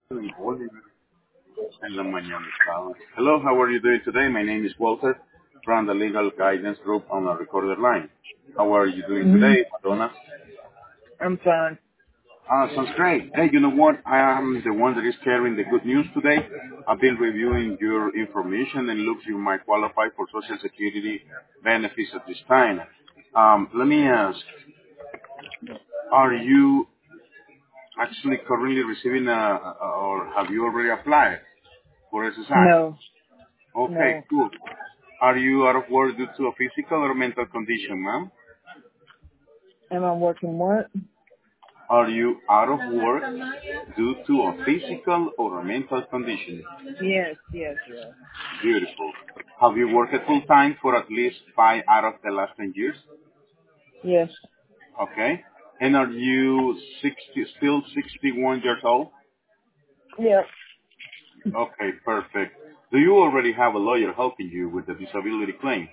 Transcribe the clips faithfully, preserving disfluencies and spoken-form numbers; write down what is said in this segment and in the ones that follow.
Oliver en la mañana estaba. Hello, how are you doing today? My name is Walter from the Legal Guidance Group on a recorded line. How are you doing hmm today, Madonna? I'm fine. Ah, sounds great. Hey, you know what? I am the one that is carrying the good news today. I've been reviewing your information and looks you might qualify for Social Security benefits at this time. Um, let me ask, are you actually currently receiving a, a- or have you already applied for S S I? No, Okay, no. cool. Are you out of work due to a physical or mental condition, ma'am? Am I working what? Are you out of work due to a physical or a mental condition? Yes, yes, yes. Beautiful. Have you worked full time for at least five out of the last ten years? Yes. Okay. And are you sixty, still sixty-one years old? Yeah. Okay, perfect. Do you already have a lawyer helping you with the disability claim?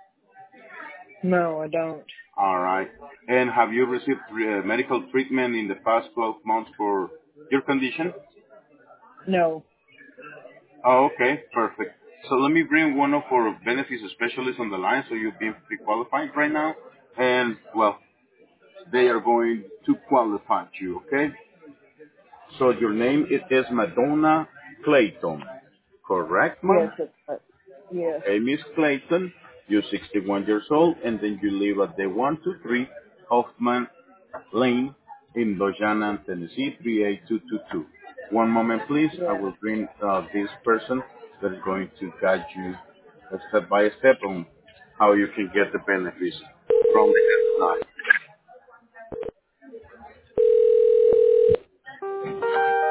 No, I don't. All right. And have you received uh, medical treatment in the past twelve months for your condition? No. Oh, okay. Perfect. So let me bring one of our benefits specialists on the line so you've been pre-qualified right now. And, well, they are going to qualify you, okay? So your name it is Madonna Clayton, correct, Yes, ma'am? that's right. Yes. Okay, Miss Clayton, you're sixty-one years old, and then you live at the one two three Hoffman Lane in Lojana, Tennessee, three eight two two two. One moment, please. I Yes. will bring uh, this person that is going to guide you uh, step by step on how you can get the benefits from the S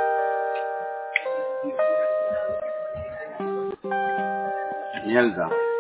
N I. Mierda.